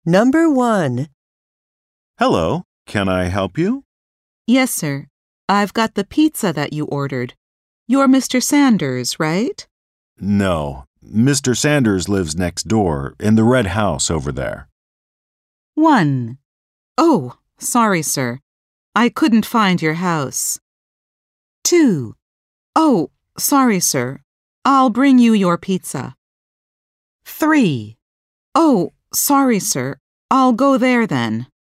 Number 1. Hello, can I help you? Yes, sir. I've got the pizza that you ordered. You're Mr. Sanders, right? No, Mr. Sanders lives next door in the red house over there. 1. Oh, sorry, sir. I couldn't find your house. 2. Oh, sorry, sir. I'll bring you your pizza. 3. Oh, sorry, sir. I'll go there then.